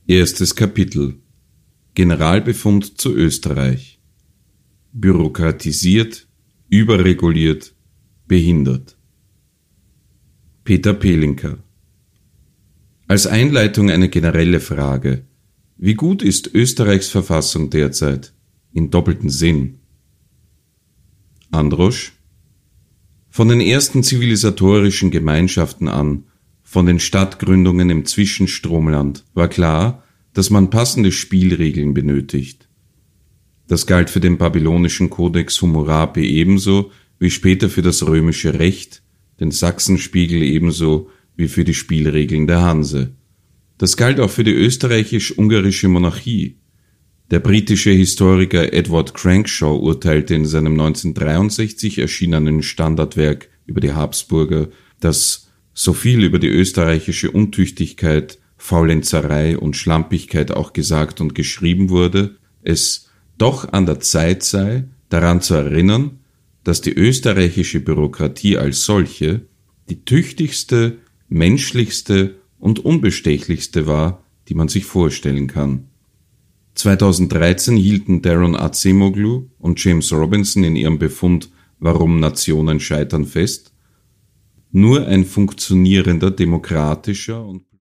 Erstes Kapitel: Generalbefund zu Österreich. Bürokratisiert, überreguliert, behindert. Peter Pelinka. Als Einleitung eine generelle Frage: Wie gut ist Österreichs Verfassung derzeit? In doppeltem Sinn. Androsch. Von den ersten zivilisatorischen Gemeinschaften an, von den Stadtgründungen im Zwischenstromland, war klar, dass man passende Spielregeln benötigt. Das galt für den babylonischen Codex Hammurapi ebenso wie später für das römische Recht, den Sachsenspiegel ebenso wie für die Spielregeln der Hanse. Das galt auch für die österreichisch-ungarische Monarchie. Der britische Historiker Edward Crankshaw urteilte in seinem 1963 erschienenen Standardwerk über die Habsburger, dass so viel über die österreichische Untüchtigkeit, Faulenzerei und Schlampigkeit auch gesagt und geschrieben wurde, es doch an der Zeit sei, daran zu erinnern, dass die österreichische Bürokratie als solche die tüchtigste, menschlichste und unbestechlichste war, die man sich vorstellen kann. 2013 hielten Daron Acemoglu und James Robinson in ihrem Befund »Warum Nationen scheitern« fest: Nur ein funktionierender, demokratischer und